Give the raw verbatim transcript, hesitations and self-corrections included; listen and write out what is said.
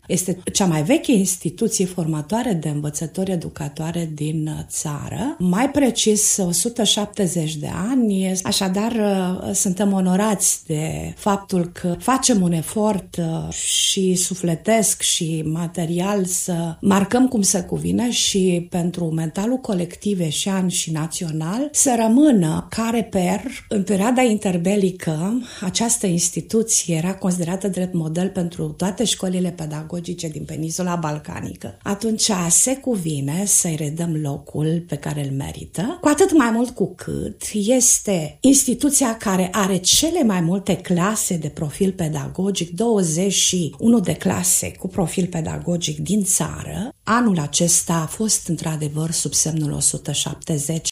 Este cea mai veche instituție formatoare de învățători educatoare din țară, mai precis o sută șaptezeci de ani. Așadar, suntem onorați de faptul că facem un efort și sufletesc și material să marcăm cum se cuvine și pentru mentalul colectiv eșean și național să rămână ca reper. În perioada interbelică, această instituție era considerată drept model pentru toate școlile pedagogice din peninsula balcanică. Atunci se cuvine să-i redăm locul pe care îl merită, cu atât mai mult cu cât este instituția care are cele mai multe clase de profil pedagogic, douăzeci și unu de clase cu profil pedagogic din țară. Anul acesta a fost într-adevăr sub semnul o sută șaptezeci.